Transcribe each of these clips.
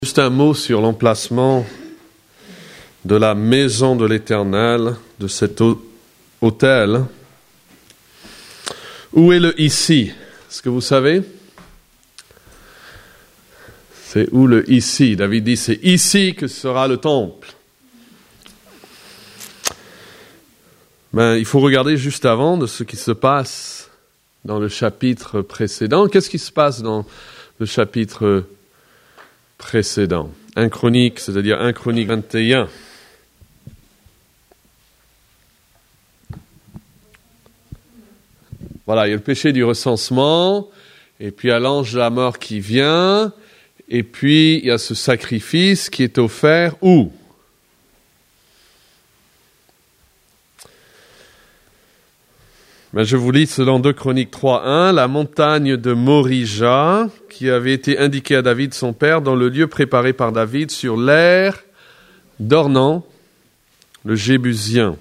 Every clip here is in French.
Juste un mot sur l'emplacement de la maison de l'Éternel, de cet autel. Où est le ici? Est-ce que vous savez? C'est où le ici? David dit, c'est ici que sera le temple. Ben, il faut regarder juste avant de ce qui se passe dans le chapitre précédent. Qu'est-ce qui se passe dans le chapitre précédent? 1 Chronique, c'est-à-dire 1 Chronique 21. Voilà, il y a le péché du recensement, et puis il y a l'ange de la mort qui vient, et puis il y a ce sacrifice qui est offert où? Ben, je vous lis selon 2 Chroniques 3.1, la montagne de Morija, qui avait été indiquée à David son père dans le lieu préparé par David sur l'aire d'Ornan, le Jébusien.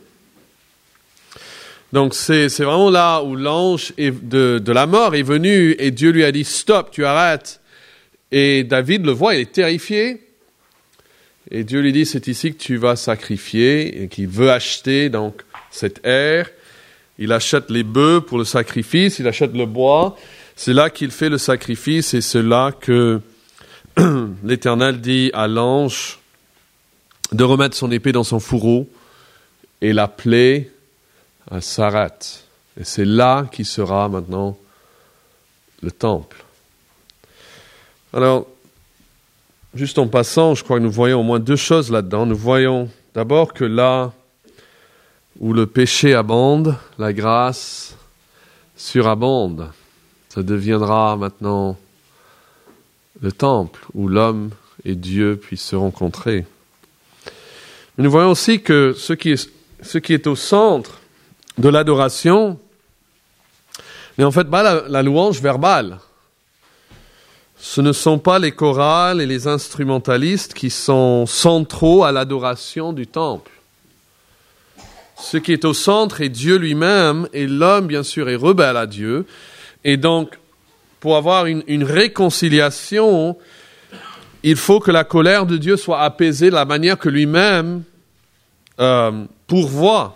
Donc c'est vraiment là où l'ange de la mort est venu et Dieu lui a dit « Stop, tu arrêtes ». Et David le voit, il est terrifié. Et Dieu lui dit « C'est ici que tu vas sacrifier » et qu'il veut acheter donc cette aire. Il achète les bœufs pour le sacrifice, il achète le bois. C'est là qu'il fait le sacrifice et c'est là que l'Éternel dit à l'ange de remettre son épée dans son fourreau et la plaie s'arrête. Et c'est là qu'il sera maintenant le temple. Alors, juste en passant, je crois que nous voyons au moins deux choses là-dedans. Nous voyons d'abord que là où le péché abonde, la grâce surabonde. Ça deviendra maintenant le temple où l'homme et Dieu puissent se rencontrer. Mais nous voyons aussi que ce qui est au centre de l'adoration n'est en fait pas la louange verbale. Ce ne sont pas les chorales et les instrumentalistes qui sont centraux à l'adoration du temple. Ce qui est au centre est Dieu lui-même, et l'homme, bien sûr, est rebelle à Dieu. Et donc, pour avoir une réconciliation, il faut que la colère de Dieu soit apaisée de la manière que lui-même pourvoit.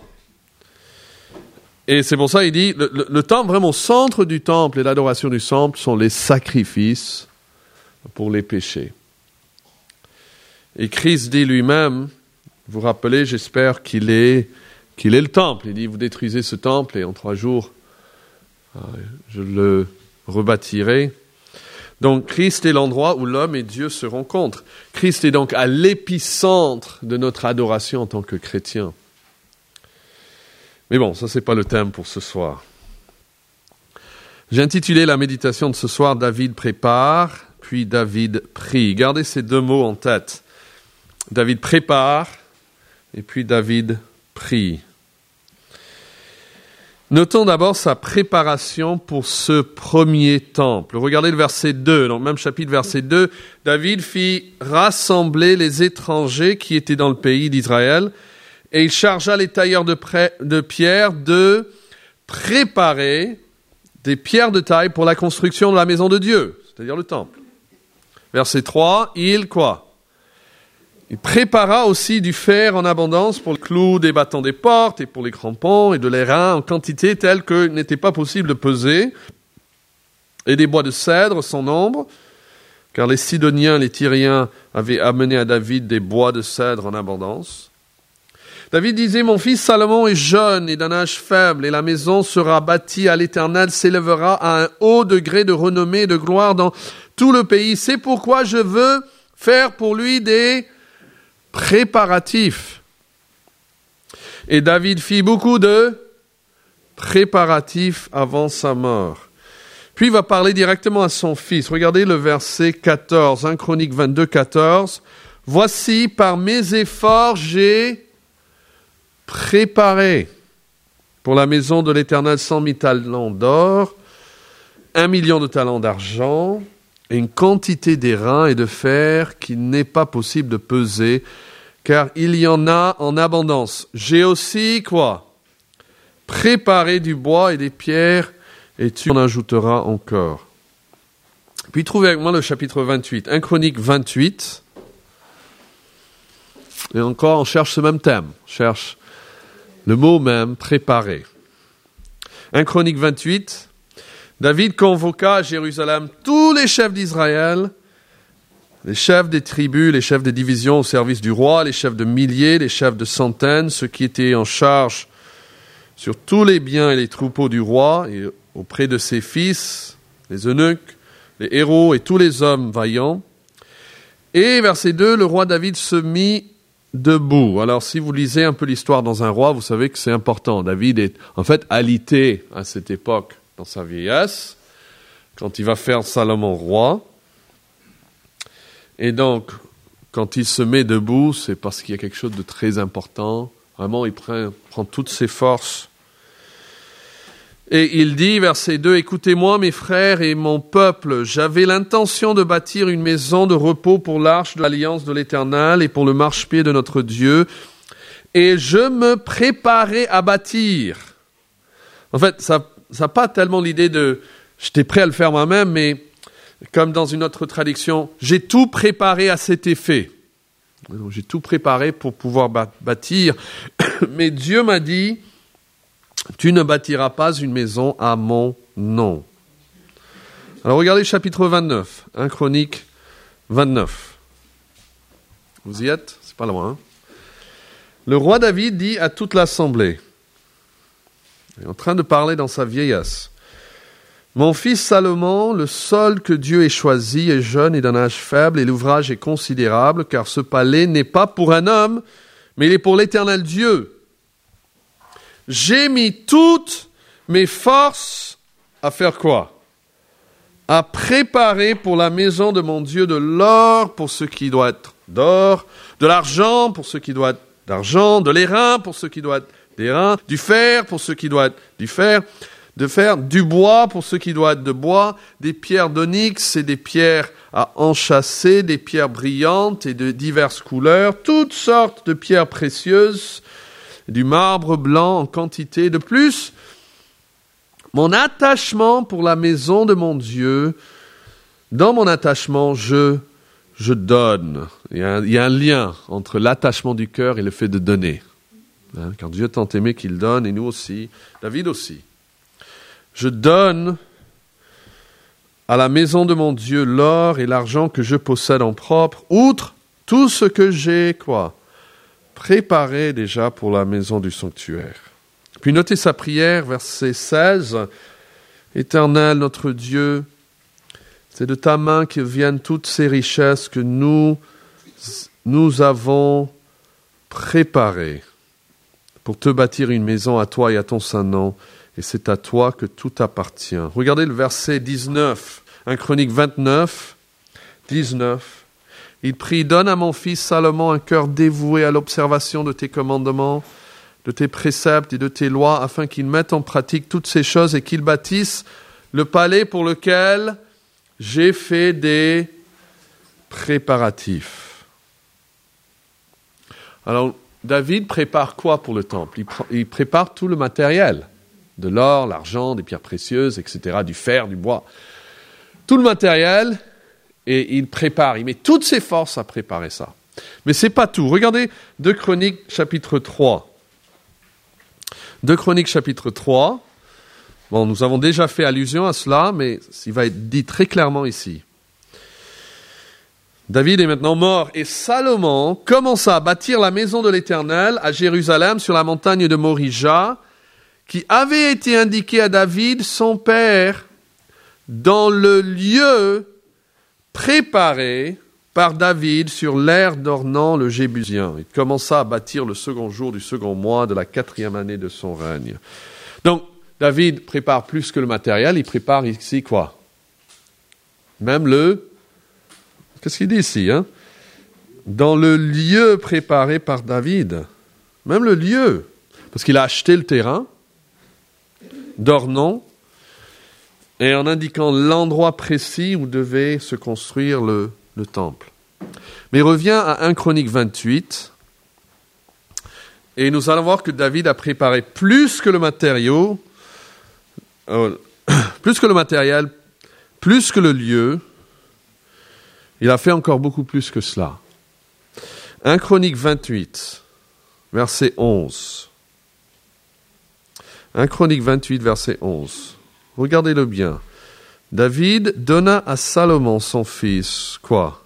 Et c'est pour ça qu'il dit, le temple, vraiment au centre du temple et l'adoration du temple sont les sacrifices pour les péchés. Et Christ dit lui-même, vous vous rappelez, j'espère qu'il est le temple. Il dit, vous détruisez ce temple et en 3 jours, je le rebâtirai. Donc, Christ est l'endroit où l'homme et Dieu se rencontrent. Christ est donc à l'épicentre de notre adoration en tant que chrétien. Mais bon, ça, c'est pas le thème pour ce soir. J'ai intitulé la méditation de ce soir « David prépare », puis « David prie ». Gardez ces 2 mots en tête. David prépare et puis David prie. Notons d'abord sa préparation pour ce premier temple. Regardez le verset 2, dans le même chapitre, verset 2. David fit rassembler les étrangers qui étaient dans le pays d'Israël et il chargea les tailleurs de pierre de préparer des pierres de taille pour la construction de la maison de Dieu, c'est-à-dire le temple. Verset 3, il quoi? Il prépara aussi du fer en abondance pour le clou des battants des portes et pour les crampons et de l'airain en quantité telle que n'était pas possible de peser, et des bois de cèdre sans nombre, car les Sidoniens, les Tyriens avaient amené à David des bois de cèdre en abondance. David disait, mon fils Salomon est jeune et d'un âge faible, et la maison sera bâtie à l'Éternel, s'élèvera à un haut degré de renommée et de gloire dans tout le pays. C'est pourquoi je veux faire pour lui des préparatifs. Et David fit beaucoup de préparatifs avant sa mort. Puis il va parler directement à son fils. Regardez le verset 14, 1 Chronique 22, 14. Voici, par mes efforts, j'ai préparé pour la maison de l'Éternel 100 000 talents d'or, 1 million de talents d'argent, et une quantité d'airain et de fer qu'il n'est pas possible de peser, car il y en a en abondance. J'ai aussi, quoi? Préparé du bois et des pierres, et tu en ajouteras encore. Puis trouvez avec moi le chapitre 28, 1 Chronique 28. Et encore, on cherche ce même thème. On cherche le mot même, préparer. 1 Chronique 28, David convoqua à Jérusalem tous les chefs d'Israël, les chefs des tribus, les chefs des divisions au service du roi, les chefs de milliers, les chefs de centaines, ceux qui étaient en charge sur tous les biens et les troupeaux du roi, et auprès de ses fils, les eunuques, les héros et tous les hommes vaillants. Et verset 2, le roi David se mit debout. Alors si vous lisez un peu l'histoire dans un roi, vous savez que c'est important. David est en fait alité à cette époque dans sa vieillesse, quand il va faire Salomon roi. Et donc, quand il se met debout, c'est parce qu'il y a quelque chose de très important. Vraiment, il prend toutes ses forces. Et il dit, verset 2, « Écoutez-moi, mes frères et mon peuple, j'avais l'intention de bâtir une maison de repos pour l'arche de l'alliance de l'Éternel et pour le marchepied de notre Dieu, et je me préparais à bâtir. » En fait, ça n'a pas tellement l'idée de « j'étais prêt à le faire moi-même », mais comme dans une autre traduction, « j'ai tout préparé à cet effet ». J'ai tout préparé pour pouvoir bâtir, mais Dieu m'a dit, tu ne bâtiras pas une maison à mon nom. Alors regardez chapitre 29, 1 Chronique 29. Vous y êtes? C'est pas loin. Hein? Le roi David dit à toute l'assemblée, il est en train de parler dans sa vieillesse, mon fils Salomon, le seul que Dieu ait choisi, est jeune et d'un âge faible, et l'ouvrage est considérable, car ce palais n'est pas pour un homme, mais il est pour l'Éternel Dieu. J'ai mis toutes mes forces à faire quoi? À préparer pour la maison de mon Dieu de l'or pour ce qui doit être d'or, de l'argent pour ce qui doit être d'argent, de l'airain pour ce qui doit être d'airain, du fer pour ce qui doit être du fer, du bois pour ce qui doit être de bois, des pierres d'onyx et des pierres à enchâsser, des pierres brillantes et de diverses couleurs, toutes sortes de pierres précieuses, du marbre blanc en quantité. De plus, mon attachement pour la maison de mon Dieu, dans mon attachement, je donne. Il y a un lien entre l'attachement du cœur et le fait de donner. Car Dieu tant aimé qu'il donne, et nous aussi, David aussi. Je donne à la maison de mon Dieu l'or et l'argent que je possède en propre, outre tout ce que j'ai, préparé déjà pour la maison du sanctuaire. Puis notez sa prière, verset 16. Éternel, notre Dieu, c'est de ta main que viennent toutes ces richesses que nous avons préparées pour te bâtir une maison à toi et à ton saint nom. Et c'est à toi que tout appartient. Regardez le verset 19, 1 Chronique 29, 19. Il prie, donne à mon fils Salomon un cœur dévoué à l'observation de tes commandements, de tes préceptes et de tes lois, afin qu'il mette en pratique toutes ces choses et qu'il bâtisse le palais pour lequel j'ai fait des préparatifs. Alors, David prépare quoi pour le temple? Il prépare tout le matériel. De l'or, l'argent, des pierres précieuses, etc., du fer, du bois. Tout le matériel, et il prépare, il met toutes ses forces à préparer ça. Mais c'est pas tout. Regardez 2 Chroniques chapitre 3. 2 Chroniques chapitre 3. Bon, nous avons déjà fait allusion à cela, mais il va être dit très clairement ici. David est maintenant mort, et Salomon commença à bâtir la maison de l'Éternel à Jérusalem sur la montagne de Morija, qui avait été indiqué à David, son père, dans le lieu préparé par David sur l'aire d'Ornan le Jébusien. Il commença à bâtir le second jour du second mois de la 4e année de son règne. Donc, David prépare plus que le matériel, il prépare ici quoi? Même qu'est-ce qu'il dit ici, hein? Dans le lieu préparé par David. Même le lieu. Parce qu'il a acheté le terrain d'Ornan, et en indiquant l'endroit précis où devait se construire le temple. Mais il revient à 1 Chronique 28, et nous allons voir que David a préparé plus que le matériel, plus que le lieu. Il a fait encore beaucoup plus que cela. 1 Chronique 28, verset 11. 1 Chronique 28, verset 11. Regardez-le bien. David donna à Salomon, son fils, quoi?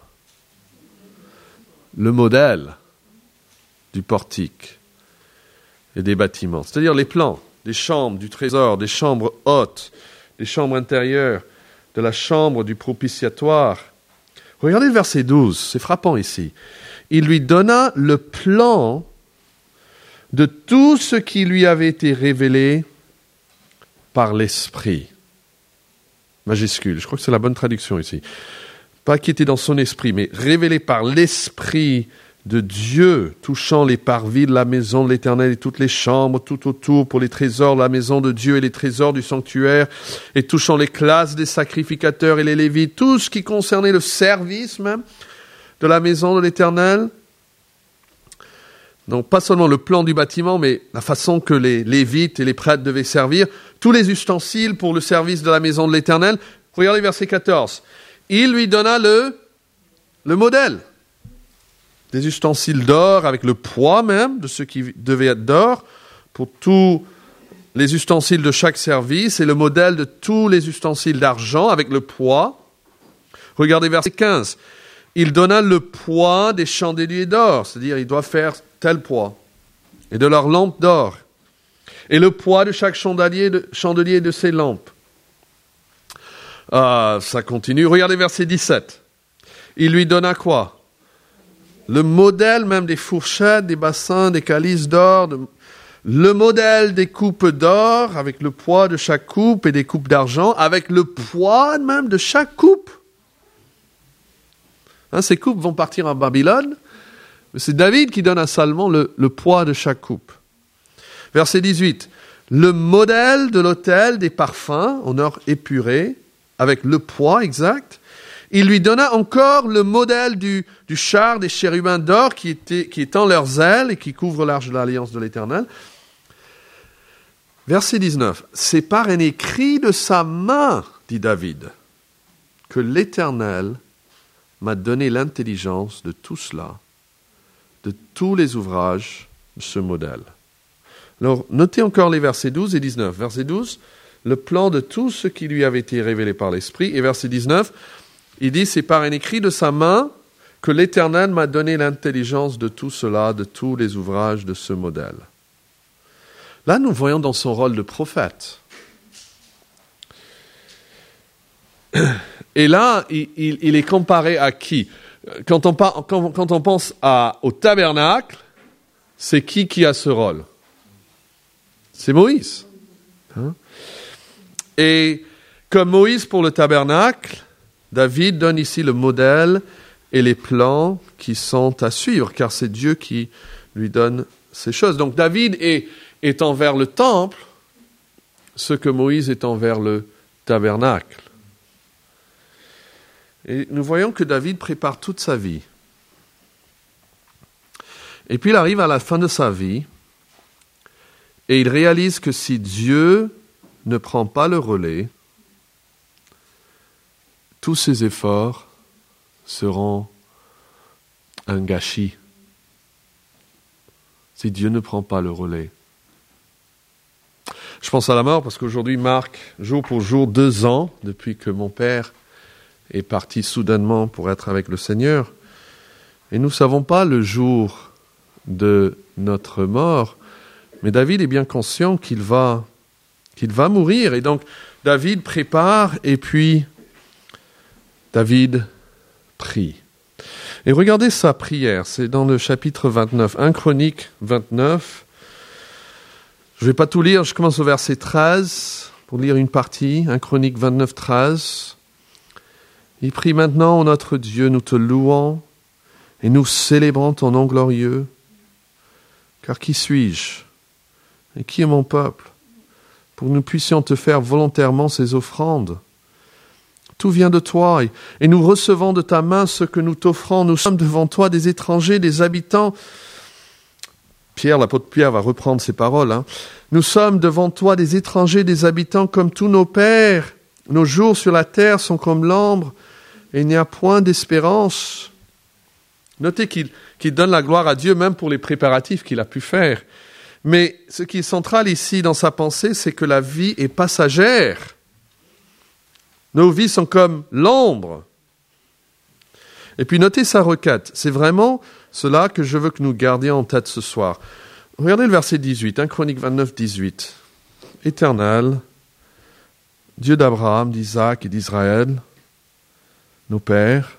Le modèle du portique et des bâtiments, c'est-à-dire les plans des chambres du trésor, des chambres hautes, des chambres intérieures, de la chambre du propitiatoire. Regardez le verset 12, c'est frappant ici. Il lui donna le plan de tout ce qui lui avait été révélé par l'Esprit. Majuscule, je crois que c'est la bonne traduction ici. Pas qui était dans son esprit, mais révélé par l'Esprit de Dieu, touchant les parvis de la maison de l'Éternel et toutes les chambres tout autour pour les trésors de la maison de Dieu et les trésors du sanctuaire, et touchant les classes des sacrificateurs et les Lévites, tout ce qui concernait le service même de la maison de l'Éternel. Donc pas seulement le plan du bâtiment, mais la façon que les Lévites et les prêtres devaient servir, tous les ustensiles pour le service de la maison de l'Éternel. Regardez verset 14. Il lui donna le modèle. Des ustensiles d'or avec le poids même de ce qui devait être d'or pour tous les ustensiles de chaque service et le modèle de tous les ustensiles d'argent avec le poids. Regardez verset 15. Il donna le poids des chandeliers d'or, c'est-à-dire il doit faire tel poids, et de leurs lampes d'or, et le poids de chaque chandelier de ses lampes. Ça continue. Regardez verset 17. Il lui donna quoi? Le modèle même des fourchettes, des bassins, des calices d'or, le modèle des coupes d'or, avec le poids de chaque coupe, et des coupes d'argent, avec le poids même de chaque coupe. Ces coupes vont partir en Babylone, mais c'est David qui donne à Salomon le poids de chaque coupe. Verset 18. Le modèle de l'autel des parfums en or épuré, avec le poids exact. Il lui donna encore le modèle du char des chérubins d'or qui étend leurs ailes et qui couvre l'arche de l'alliance de l'Éternel. Verset 19. C'est par un écrit de sa main, dit David, que l'Éternel m'a donné l'intelligence de tout cela, de tous les ouvrages de ce modèle. Alors, notez encore les versets 12 et 19. Verset 12, le plan de tout ce qui lui avait été révélé par l'Esprit. Et verset 19, il dit, c'est par un écrit de sa main que l'Éternel m'a donné l'intelligence de tout cela, de tous les ouvrages de ce modèle. Là, nous voyons dans son rôle de prophète. Et là, il est comparé à qui? Quand on pense au tabernacle, c'est qui a ce rôle? C'est Moïse. Et comme Moïse pour le tabernacle, David donne ici le modèle et les plans qui sont à suivre, car c'est Dieu qui lui donne ces choses. Donc David est envers le temple, ce que Moïse est envers le tabernacle. Et nous voyons que David prépare toute sa vie. Et puis il arrive à la fin de sa vie, et il réalise que si Dieu ne prend pas le relais, tous ses efforts seront un gâchis. Si Dieu ne prend pas le relais. Je pense à la mort parce qu'aujourd'hui marque jour pour jour 2 ans depuis que mon père est parti soudainement pour être avec le Seigneur. Et nous ne savons pas le jour de notre mort, mais David est bien conscient qu'il va mourir. Et donc David prépare et puis David prie. Et regardez sa prière, c'est dans le chapitre 29, 1 Chronique 29. Je ne vais pas tout lire, je commence au verset 13 pour lire une partie, 1 Chronique 29, 13. Il prie maintenant, ô notre Dieu, nous te louons et nous célébrons ton nom glorieux. Car qui suis-je et qui est mon peuple pour que nous puissions te faire volontairement ces offrandes? Tout vient de toi et nous recevons de ta main ce que nous t'offrons. Nous sommes devant toi des étrangers, des habitants. L'apôtre Pierre va reprendre ces paroles. Nous sommes devant toi des étrangers, des habitants comme tous nos pères. Nos jours sur la terre sont comme l'ambre et il n'y a point d'espérance. Notez qu'il donne la gloire à Dieu même pour les préparatifs qu'il a pu faire. Mais ce qui est central ici dans sa pensée, c'est que la vie est passagère. Nos vies sont comme l'ombre. Et puis notez sa requête. C'est vraiment cela que je veux que nous gardions en tête ce soir. Regardez le verset 18, Chronique 29, 18. Éternel, Dieu d'Abraham, d'Isaac et d'Israël, nos pères,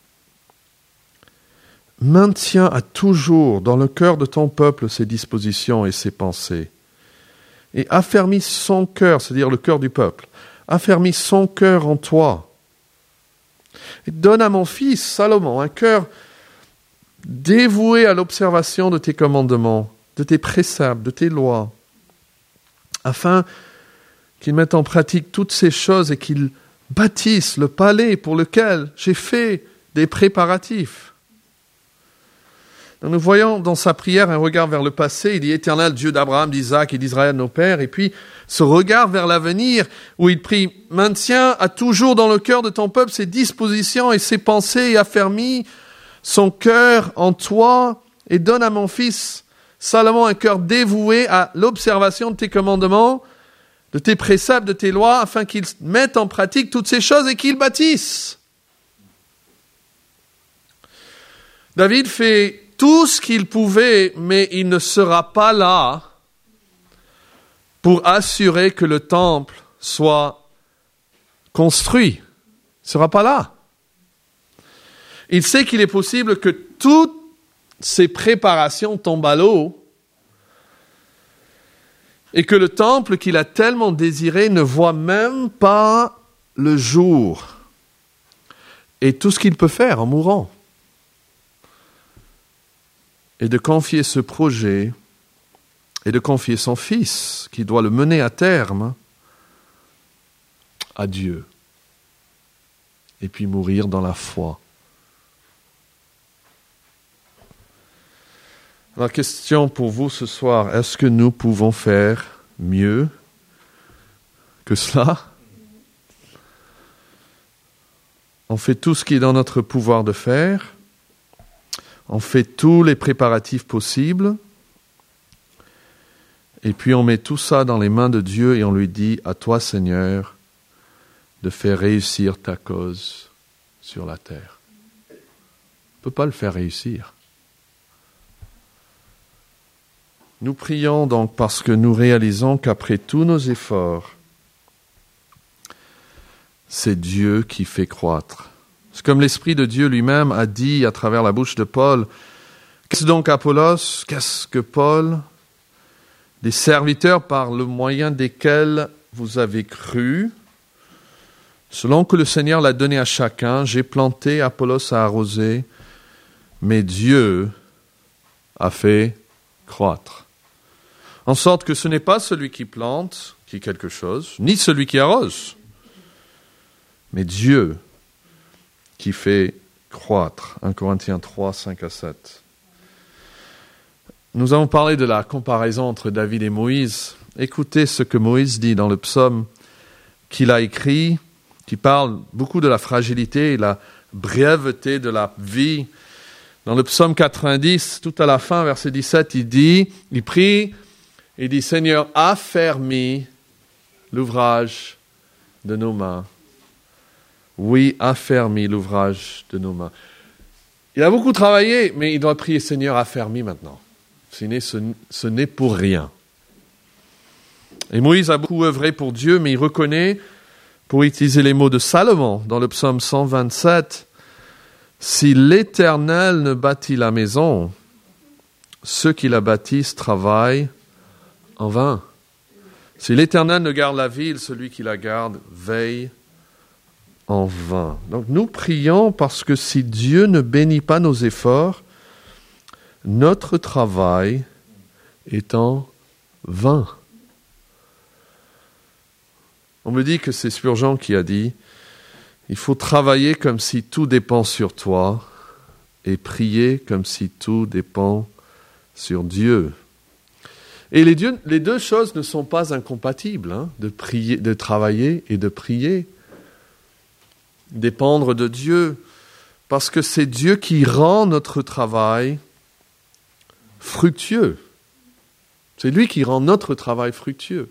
maintiens à toujours dans le cœur de ton peuple ses dispositions et ses pensées, et affermis son cœur, c'est-à-dire le cœur du peuple, affermis son cœur en toi, et donne à mon fils Salomon un cœur dévoué à l'observation de tes commandements, de tes préceptes, de tes lois, afin qu'il mette en pratique toutes ces choses et qu'il bâtisse le palais pour lequel j'ai fait des préparatifs. Donc nous voyons dans sa prière un regard vers le passé. Il dit « Éternel Dieu d'Abraham, d'Isaac et d'Israël, nos pères ». Et puis ce regard vers l'avenir où il prie « Maintiens à toujours dans le cœur de ton peuple ses dispositions et ses pensées et affermis son cœur en toi et donne à mon fils Salomon un cœur dévoué à l'observation de tes commandements, de tes préceptes, de tes lois, afin qu'il mette en pratique toutes ces choses et qu'il bâtisse. » David fait tout ce qu'il pouvait, mais il ne sera pas là pour assurer que le temple soit construit. Il ne sera pas là. Il sait qu'il est possible que toutes ces préparations tombent à l'eau et que le temple qu'il a tellement désiré ne voit même pas le jour. Et tout ce qu'il peut faire en mourant est de confier ce projet et de confier son fils, qui doit le mener à terme, à Dieu. Et puis mourir dans la foi. La question pour vous ce soir, est-ce que nous pouvons faire mieux que cela? On fait tout ce qui est dans notre pouvoir de faire. On fait tous les préparatifs possibles. Et puis on met tout ça dans les mains de Dieu et on lui dit, à toi Seigneur, de faire réussir ta cause sur la terre. On ne peut pas le faire réussir. Nous prions donc parce que nous réalisons qu'après tous nos efforts, c'est Dieu qui fait croître. C'est comme l'Esprit de Dieu lui-même a dit à travers la bouche de Paul, « Qu'est-ce donc Apollos? Qu'est-ce que Paul? Des serviteurs par le moyen desquels vous avez cru, selon que le Seigneur l'a donné à chacun, j'ai planté, Apollos a arrosé, mais Dieu a fait croître. » En sorte que ce n'est pas celui qui plante qui est quelque chose, ni celui qui arrose, mais Dieu qui fait croître. 1 Corinthiens 3, 5 à 7. Nous avons parlé de la comparaison entre David et Moïse. Écoutez ce que Moïse dit dans le psaume qu'il a écrit, qui parle beaucoup de la fragilité et la brièveté de la vie. Dans le psaume 90, tout à la fin, verset 17, il prie, il dit « Seigneur, affermis l'ouvrage de nos mains. » Oui, affermis l'ouvrage de nos mains. Il a beaucoup travaillé, mais il doit prier « Seigneur, affermis maintenant. » Ce n'est pour rien. Et Moïse a beaucoup œuvré pour Dieu, mais il reconnaît, pour utiliser les mots de Salomon dans le psaume 127, « Si l'Éternel ne bâtit la maison, ceux qui la bâtissent travaillent en vain. Si l'Éternel ne garde la ville, celui qui la garde veille en vain. » Donc nous prions parce que si Dieu ne bénit pas nos efforts, notre travail est en vain. On me dit que c'est Spurgeon qui a dit « Il faut travailler comme si tout dépend sur toi et prier comme si tout dépend sur Dieu. » Et les deux choses ne sont pas incompatibles, de prier, de travailler et de prier. Dépendre de Dieu Parce que c'est Dieu qui rend notre travail fructueux. C'est lui qui rend notre travail fructueux.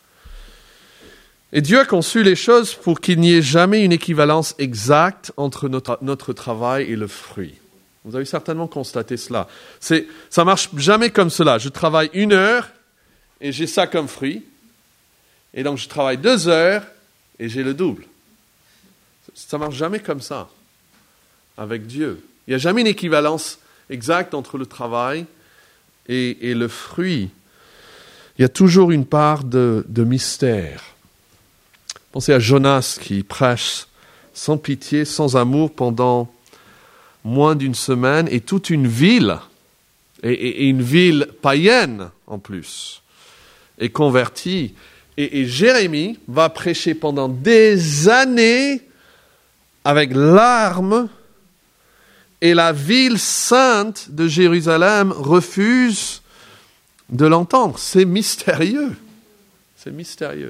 Et Dieu a conçu les choses pour qu'il n'y ait jamais une équivalence exacte entre notre travail et le fruit. Vous avez certainement constaté cela. Ça marche jamais comme cela. Je travaille 1 heure et j'ai ça comme fruit. Et donc je travaille 2 heures et j'ai le double. Ça marche jamais comme ça avec Dieu. Il n'y a jamais une équivalence exacte entre le travail et le fruit. Il y a toujours une part de mystère. Pensez à Jonas qui prêche sans pitié, sans amour pendant moins d'1 semaine et toute une ville, et une ville païenne en plus, est convertie. Et Jérémie va prêcher pendant des années avec larmes et la ville sainte de Jérusalem refuse de l'entendre. C'est mystérieux. C'est mystérieux.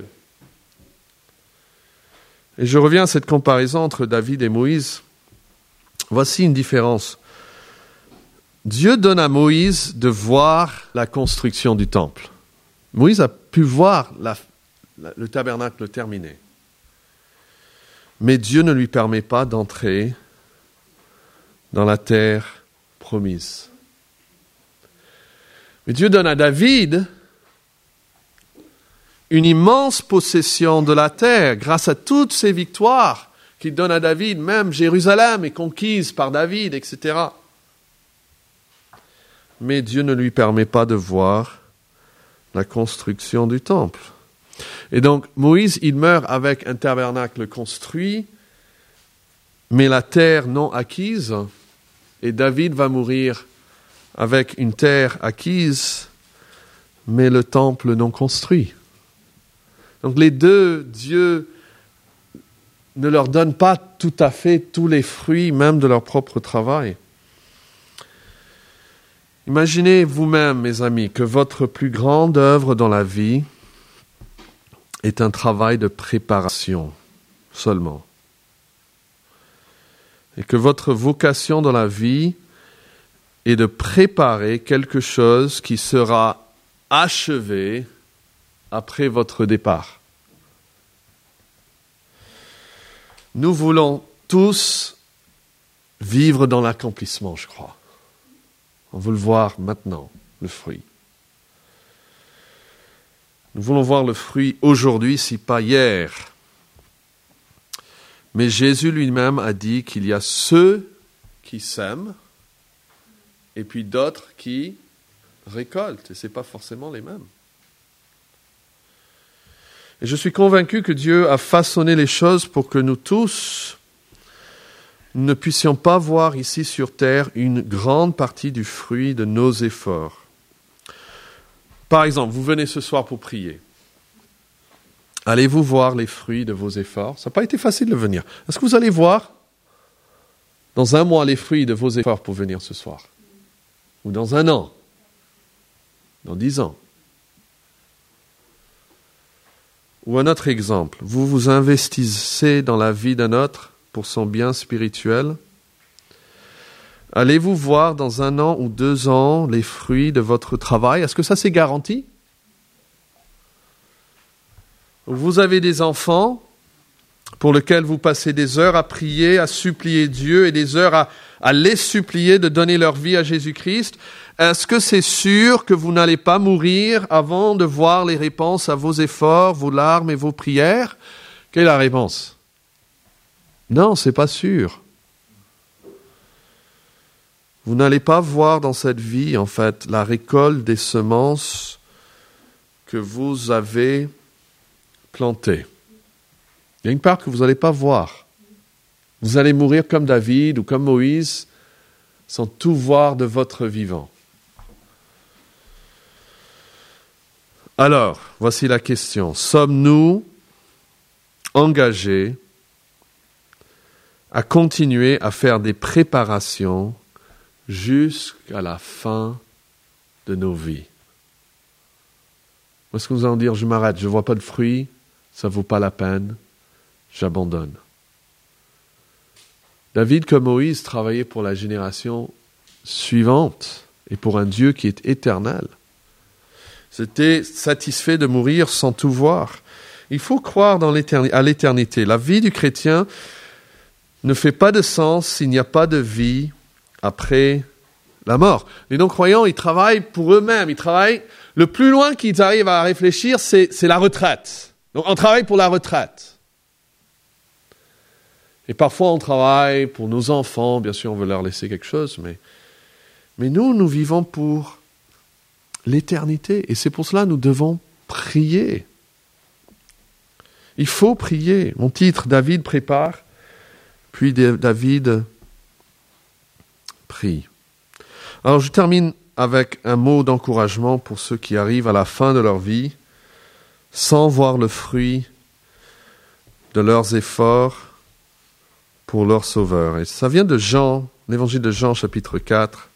Et je reviens à cette comparaison entre David et Moïse. Voici une différence. Dieu donne à Moïse de voir la construction du temple. Moïse a pu voir le tabernacle terminé. Mais Dieu ne lui permet pas d'entrer dans la terre promise. Mais Dieu donne à David une immense possession de la terre grâce à toutes ces victoires qu'il donne à David. Même Jérusalem est conquise par David, etc. Mais Dieu ne lui permet pas de voir la construction du temple. Et donc, Moïse, il meurt avec un tabernacle construit, mais la terre non acquise, et David va mourir avec une terre acquise, mais le temple non construit. Donc les deux, Dieu ne leur donne pas tout à fait tous les fruits, même de leur propre travail. Imaginez vous-même, mes amis, que votre plus grande œuvre dans la vie est un travail de préparation seulement. Et que votre vocation dans la vie est de préparer quelque chose qui sera achevé après votre départ. Nous voulons tous vivre dans l'accomplissement, je crois. On veut le voir maintenant, le fruit. Nous voulons voir le fruit aujourd'hui, si pas hier. Mais Jésus lui-même a dit qu'il y a ceux qui sèment et puis d'autres qui récoltent. Et ce n'est pas forcément les mêmes. Et je suis convaincu que Dieu a façonné les choses pour que nous tous ne puissions pas voir ici sur terre une grande partie du fruit de nos efforts. Par exemple, vous venez ce soir pour prier. Allez-vous voir les fruits de vos efforts? Ça n'a pas été facile de venir. Est-ce que vous allez voir dans 1 mois les fruits de vos efforts pour venir ce soir? Ou dans 1 an? Dans 10 ans? Ou un autre exemple, vous vous investissez dans la vie d'un autre pour son bien spirituel. Allez-vous voir dans 1 an ou 2 ans les fruits de votre travail? Est-ce que ça c'est garanti? Vous avez des enfants pour lesquels vous passez des heures à prier, à supplier Dieu et des heures à les supplier de donner leur vie à Jésus-Christ. Est-ce que c'est sûr que vous n'allez pas mourir avant de voir les réponses à vos efforts, vos larmes et vos prières? Quelle est la réponse? Non, c'est pas sûr. Vous n'allez pas voir dans cette vie, en fait, la récolte des semences que vous avez plantées. Il y a une part que vous n'allez pas voir. Vous allez mourir comme David ou comme Moïse, sans tout voir de votre vivant. Alors, voici la question. Sommes-nous engagés à continuer à faire des préparations jusqu'à la fin de nos vies? Est-ce que vous allez dire, je m'arrête, je ne vois pas de fruits, ça ne vaut pas la peine, j'abandonne? David, comme Moïse, travaillait pour la génération suivante et pour un Dieu qui est éternel. C'était satisfait de mourir sans tout voir. Il faut croire à l'éternité. La vie du chrétien ne fait pas de sens s'il n'y a pas de vie après la mort. Les non-croyants, ils travaillent pour eux-mêmes. Ils travaillent, le plus loin qu'ils arrivent à réfléchir, c'est la retraite. Donc on travaille pour la retraite. Et parfois on travaille pour nos enfants. Bien sûr, on veut leur laisser quelque chose, mais nous vivons pour l'éternité. Et c'est pour cela que nous devons prier. Il faut prier. Mon titre, David prépare, puis David prie. Alors je termine avec un mot d'encouragement pour ceux qui arrivent à la fin de leur vie sans voir le fruit de leurs efforts pour leur Sauveur. Et ça vient de Jean, l'évangile de Jean, chapitre 4.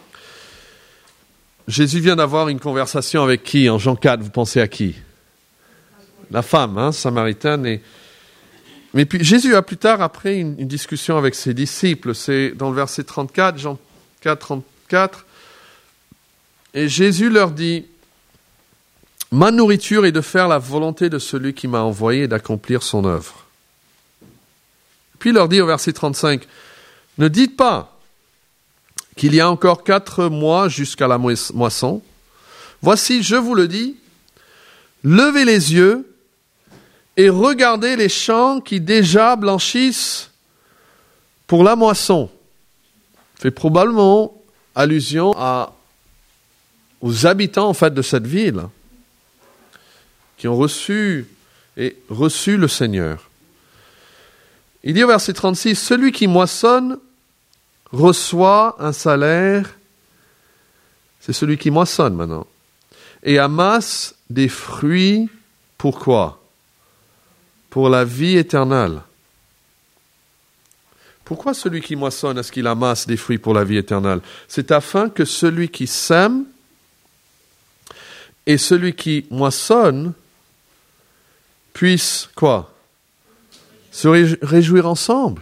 Jésus vient d'avoir une conversation avec qui en Jean 4, vous pensez à qui? La femme, samaritaine. Mais puis Jésus a plus tard, après, une discussion avec ses disciples. C'est dans le verset 34, Jean 4, 34. Et Jésus leur dit, « Ma nourriture est de faire la volonté de celui qui m'a envoyé et d'accomplir son œuvre. » Puis il leur dit au verset 35, « Ne dites pas qu'il y a encore 4 mois jusqu'à la moisson. Voici, je vous le dis, levez les yeux et regardez les champs qui déjà blanchissent pour la moisson. » Fait probablement allusion aux habitants en fait de cette ville qui ont reçu le Seigneur. Il dit au verset 36, « Celui qui moissonne reçoit un salaire, c'est celui qui moissonne maintenant, et amasse des fruits, pourquoi? Pour la vie éternelle. » Pourquoi celui qui moissonne, est-ce qu'il amasse des fruits pour la vie éternelle? C'est afin que celui qui sème et celui qui moissonne puissent, quoi? Se réjouir ensemble.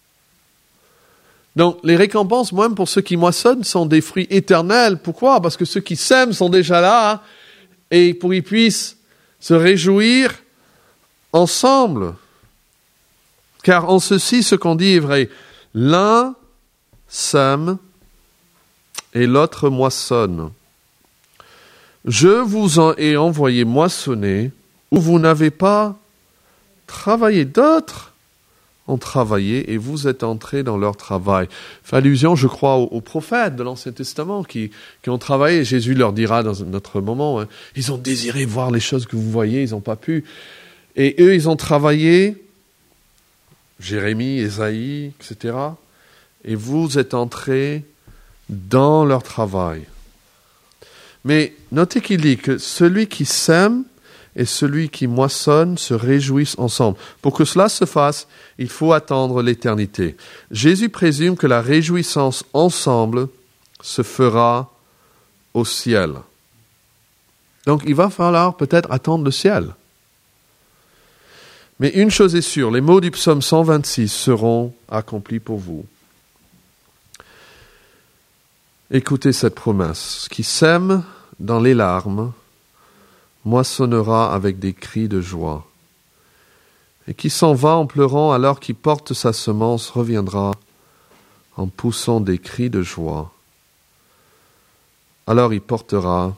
Donc, les récompenses, même pour ceux qui moissonnent, sont des fruits éternels. Pourquoi? Parce que ceux qui sèment sont déjà là, et pour qu'ils puissent se réjouir ensemble. Car en ceci, ce qu'on dit est vrai. L'un sème et l'autre moissonne. Je vous en ai envoyé moissonner où vous n'avez pas travaillé. D'autres ont travaillé et vous êtes entrés dans leur travail. Fait allusion, je crois, aux prophètes de l'Ancien Testament qui ont travaillé. Jésus leur dira dans notre moment, ils ont désiré voir les choses que vous voyez, ils n'ont pas pu. Et eux, ils ont travaillé, Jérémie, Ésaïe, etc. Et vous êtes entrés dans leur travail. Mais notez qu'il dit que celui qui sème et celui qui moissonne se réjouissent ensemble. Pour que cela se fasse, il faut attendre l'éternité. Jésus présume que la réjouissance ensemble se fera au ciel. Donc il va falloir peut-être attendre le ciel. Mais une chose est sûre, les mots du psaume 126 seront accomplis pour vous. Écoutez cette promesse. Qui sème dans les larmes moissonnera avec des cris de joie. Et qui s'en va en pleurant alors qu'il porte sa semence reviendra en poussant des cris de joie. Alors qu'il portera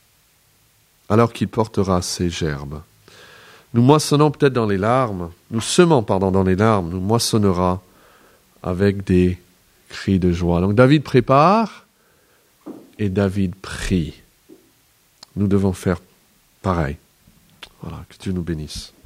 ses gerbes. Nous moissonnons peut-être dans les larmes, nous semons dans les larmes, nous moissonnera avec des cris de joie. Donc David prépare et David prie. Nous devons faire pareil. Voilà, que Dieu nous bénisse.